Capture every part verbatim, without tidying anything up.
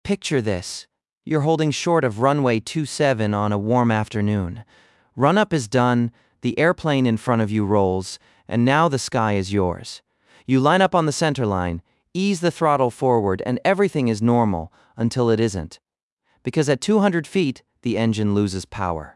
Picture this. You're holding short of runway two seven on a warm afternoon. Run-up is done, the airplane in front of you rolls, and now the sky is yours. You line up on the center line, ease the throttle forward, and everything is normal until it isn't. Because at two hundred feet, the engine loses power.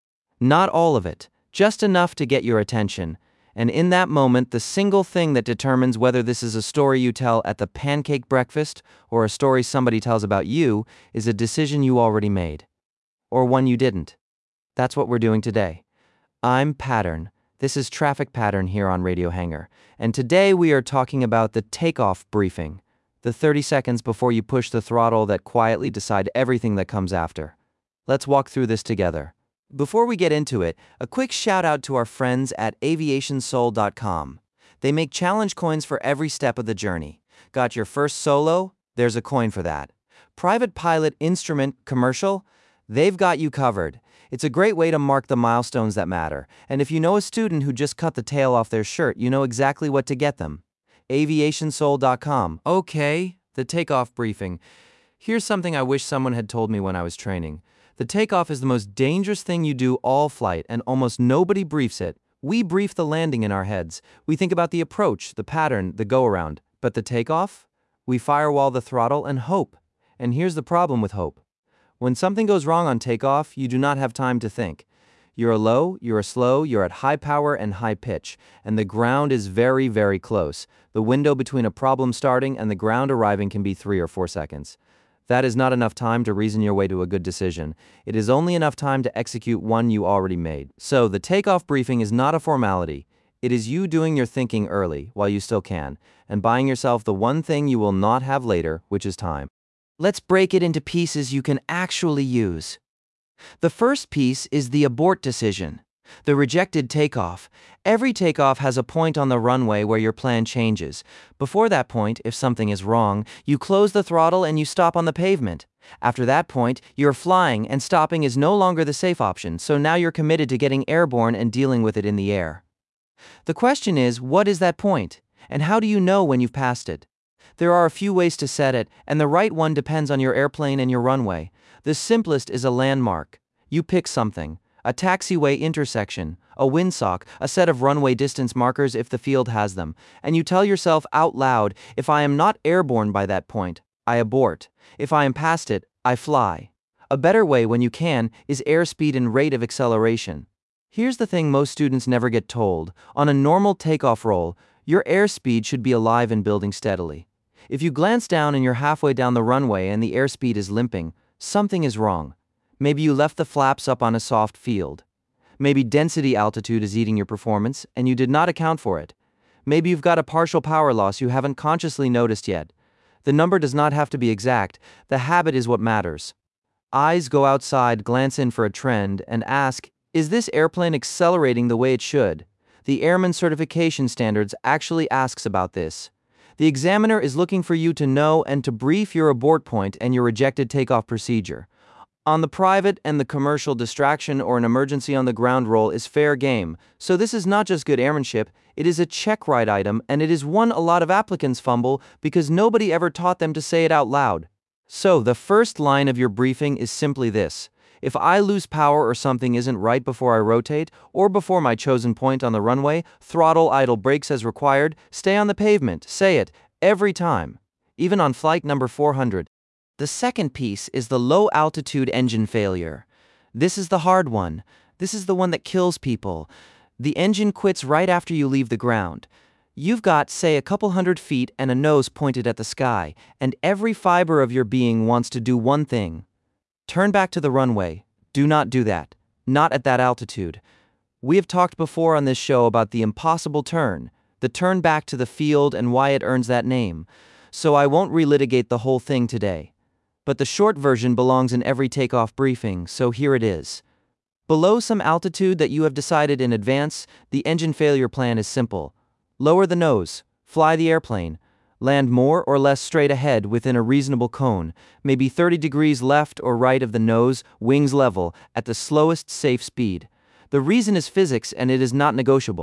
Not all of it, just enough to get your attention. And in that moment, the single thing that determines whether this is a story you tell at the pancake breakfast or a story somebody tells about you is a decision you already made. Or one you didn't. That's what we're doing today. I'm Pattern. This is Traffic Pattern here on Radio Hangar. And today we are talking about the takeoff briefing. The thirty seconds before you push the throttle that quietly decide everything that comes after. Let's walk through this together. Before we get into it, a quick shout out to our friends at aviation soul dot com. They make challenge coins for every step of the journey. Got your first solo? There's a coin for that. Private pilot instrument commercial? They've got you covered. It's a great way to mark the milestones that matter. And if you know a student who just cut the tail off their shirt, you know exactly what to get them. aviation soul dot com. Okay, the takeoff briefing. Here's something I wish someone had told me when I was training. The takeoff is the most dangerous thing you do all flight, and almost nobody briefs it. We brief the landing in our heads. We think about the approach, the pattern, the go-around. But the takeoff? We firewall the throttle and hope. And here's the problem with hope. When something goes wrong on takeoff, you do not have time to think. You're a low, you're a slow, you're at high power and high pitch, and the ground is very, very close. The window between a problem starting and the ground arriving can be three or four seconds. That is not enough time to reason your way to a good decision. It is only enough time to execute one you already made. So, the takeoff briefing is not a formality. It is you doing your thinking early, while you still can, and buying yourself the one thing you will not have later, which is time. Let's break it into pieces you can actually use. The first piece is the abort decision. The rejected takeoff. Every takeoff has a point on the runway where your plan changes. Before that point, if something is wrong, you close the throttle and you stop on the pavement. After that point, you're flying and stopping is no longer the safe option, so now you're committed to getting airborne and dealing with it in the air. The question is, what is that point? And how do you know when you've passed it? There are a few ways to set it, and the right one depends on your airplane and your runway. The simplest is a landmark. You pick something. A taxiway intersection, a windsock, a set of runway distance markers if the field has them, and you tell yourself out loud, if I am not airborne by that point, I abort. If I am past it, I fly. A better way when you can is airspeed and rate of acceleration. Here's the thing most students never get told. On a normal takeoff roll, your airspeed should be alive and building steadily. If you glance down and you're halfway down the runway and the airspeed is limping, something is wrong. Maybe you left the flaps up on a soft field. Maybe density altitude is eating your performance, and you did not account for it. Maybe you've got a partial power loss you haven't consciously noticed yet. The number does not have to be exact, the habit is what matters. Eyes go outside, glance in for a trend, and ask, is this airplane accelerating the way it should? The Airman Certification Standards actually asks about this. The examiner is looking for you to know and to brief your abort point and your rejected takeoff procedure. On the private and the commercial, distraction or an emergency on the ground roll is fair game, so this is not just good airmanship, it is a check right item, and it is one a lot of applicants fumble because nobody ever taught them to say it out loud. So the first line of your briefing is simply this. If I lose power or something isn't right before I rotate, or before my chosen point on the runway, throttle idle brakes as required, stay on the pavement, say it, every time. Even on flight number four hundred. The second piece is the low-altitude engine failure. This is the hard one. This is the one that kills people. The engine quits right after you leave the ground. You've got, say, a couple hundred feet and a nose pointed at the sky, and every fiber of your being wants to do one thing. Turn back to the runway. Do not do that. Not at that altitude. We have talked before on this show about the impossible turn, the turn back to the field and why it earns that name. So I won't relitigate the whole thing today. But the short version belongs in every takeoff briefing, so here it is. Below some altitude that you have decided in advance, the engine failure plan is simple. Lower the nose, fly the airplane, land more or less straight ahead within a reasonable cone, maybe thirty degrees left or right of the nose, wings level, at the slowest safe speed. The reason is physics and it is not negotiable.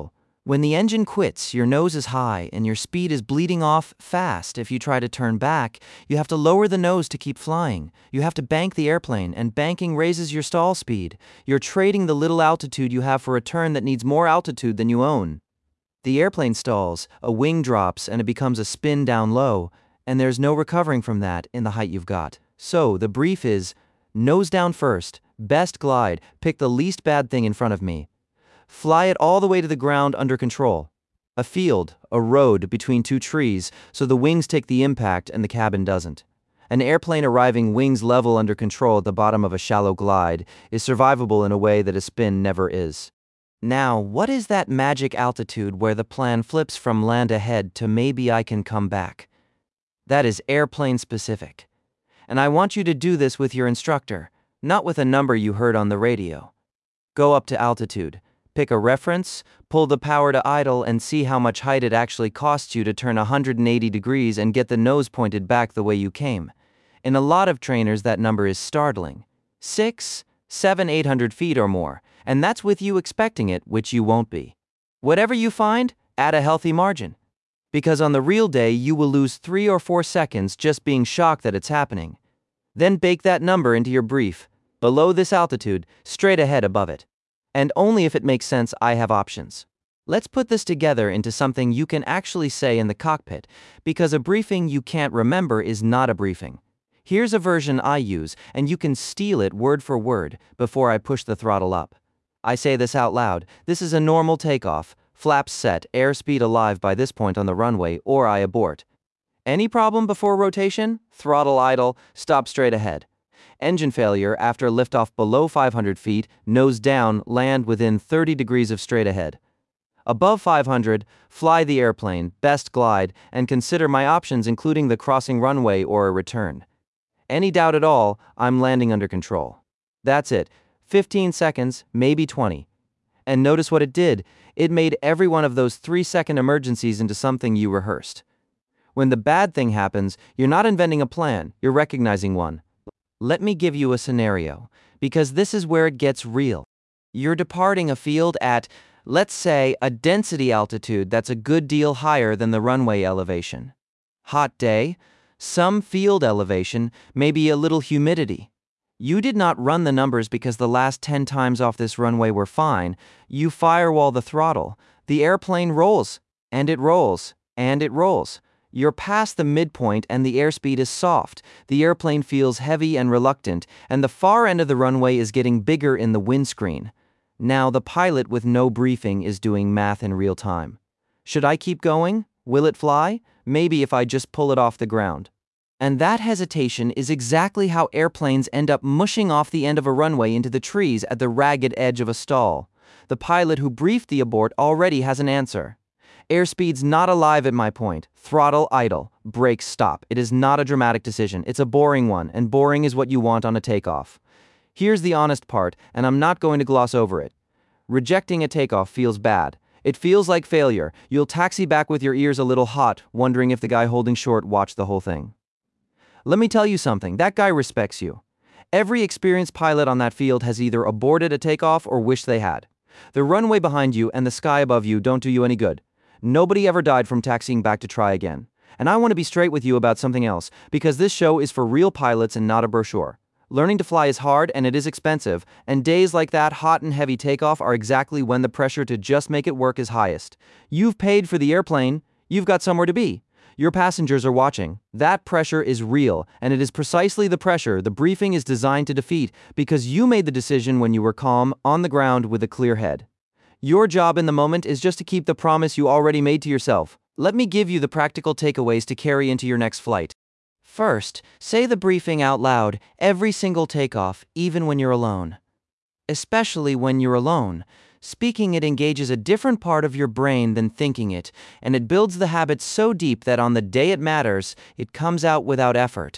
When the engine quits, your nose is high and your speed is bleeding off fast. If you try to turn back, you have to lower the nose to keep flying. You have to bank the airplane, and banking raises your stall speed. You're trading the little altitude you have for a turn that needs more altitude than you own. The airplane stalls, a wing drops, and it becomes a spin down low, and there's no recovering from that in the height you've got. So, the brief is, nose down first, best glide, pick the least bad thing in front of me. Fly it all the way to the ground under control. A field, a road between two trees, so the wings take the impact and the cabin doesn't. An airplane arriving wings level under control at the bottom of a shallow glide is survivable in a way that a spin never is. Now, what is that magic altitude where the plan flips from land ahead to maybe I can come back? That is airplane specific. And I want you to do this with your instructor, not with a number you heard on the radio. Go up to altitude. Pick a reference, pull the power to idle, and see how much height it actually costs you to turn one hundred eighty degrees and get the nose pointed back the way you came. In a lot of trainers, that number is startling. Six, seven, eight hundred feet or more, and that's with you expecting it, which you won't be. Whatever you find, add a healthy margin. Because on the real day, you will lose three or four seconds just being shocked that it's happening. Then bake that number into your brief, below this altitude, straight ahead above it. And only if it makes sense, I have options. Let's put this together into something you can actually say in the cockpit, because a briefing you can't remember is not a briefing. Here's a version I use, and you can steal it word for word before I push the throttle up. I say this out loud. This is a normal takeoff, flaps set, airspeed alive by this point on the runway, or I abort. Any problem before rotation? Throttle idle, stop straight ahead. Engine failure after liftoff below five hundred feet, nose down, land within thirty degrees of straight ahead. Above five hundred, fly the airplane, best glide, and consider my options including the crossing runway or a return. Any doubt at all, I'm landing under control. That's it, fifteen seconds, maybe twenty. And notice what it did, it made every one of those three second emergencies into something you rehearsed. When the bad thing happens, you're not inventing a plan, you're recognizing one. Let me give you a scenario, because this is where it gets real. You're departing a field at, let's say, a density altitude that's a good deal higher than the runway elevation. Hot day, some field elevation, maybe a little humidity. You did not run the numbers because the last ten times off this runway were fine. You firewall the throttle. The airplane rolls, and it rolls, and it rolls. You're past the midpoint and the airspeed is soft. The airplane feels heavy and reluctant, and the far end of the runway is getting bigger in the windscreen. Now the pilot with no briefing is doing math in real time. Should I keep going? Will it fly? Maybe if I just pull it off the ground. And that hesitation is exactly how airplanes end up mushing off the end of a runway into the trees at the ragged edge of a stall. The pilot who briefed the abort already has an answer. Airspeed's not alive at my point. Throttle idle. Brakes stop. It is not a dramatic decision. It's a boring one, and boring is what you want on a takeoff. Here's the honest part, and I'm not going to gloss over it. Rejecting a takeoff feels bad. It feels like failure. You'll taxi back with your ears a little hot, wondering if the guy holding short watched the whole thing. Let me tell you something. That guy respects you. Every experienced pilot on that field has either aborted a takeoff or wished they had. The runway behind you and the sky above you don't do you any good. Nobody ever died from taxiing back to try again. And I want to be straight with you about something else, because this show is for real pilots and not a brochure. Learning to fly is hard and it is expensive, and days like that hot and heavy takeoff are exactly when the pressure to just make it work is highest. You've paid for the airplane, you've got somewhere to be. Your passengers are watching. That pressure is real, and it is precisely the pressure the briefing is designed to defeat, because you made the decision when you were calm, on the ground with a clear head. Your job in the moment is just to keep the promise you already made to yourself. Let me give you the practical takeaways to carry into your next flight. First, say the briefing out loud, every single takeoff, even when you're alone. Especially when you're alone. Speaking it engages a different part of your brain than thinking it, and it builds the habit so deep that on the day it matters, it comes out without effort.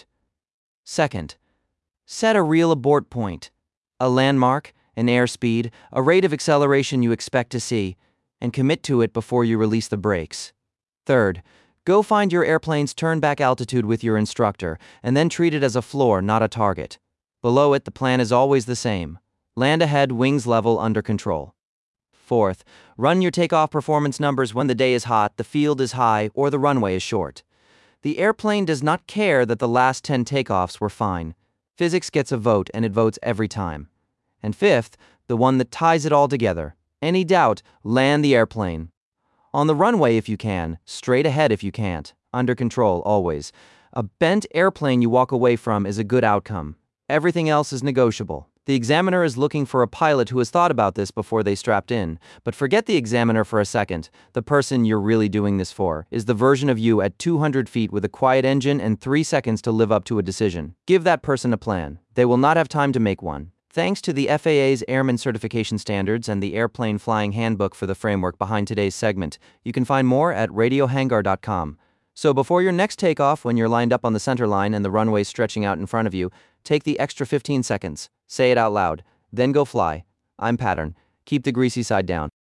Second, set a real abort point. A landmark, an airspeed, a rate of acceleration you expect to see, and commit to it before you release the brakes. Third, go find your airplane's turn-back altitude with your instructor, and then treat it as a floor, not a target. Below it, the plan is always the same. Land ahead, wings level, under control. Fourth, run your takeoff performance numbers when the day is hot, the field is high, or the runway is short. The airplane does not care that the last ten takeoffs were fine. Physics gets a vote, and it votes every time. And fifth, the one that ties it all together. Any doubt, land the airplane. On the runway if you can, straight ahead if you can't. Under control, always. A bent airplane you walk away from is a good outcome. Everything else is negotiable. The examiner is looking for a pilot who has thought about this before they strapped in. But forget the examiner for a second. The person you're really doing this for is the version of you at two hundred feet with a quiet engine and three seconds to live up to a decision. Give that person a plan. They will not have time to make one. Thanks to the F A A's Airman Certification Standards and the Airplane Flying Handbook for the framework behind today's segment, you can find more at radio hangar dot com. So before your next takeoff, when you're lined up on the center line and the runway's stretching out in front of you, take the extra fifteen seconds. Say it out loud. Then go fly. I'm Pattern. Keep the greasy side down.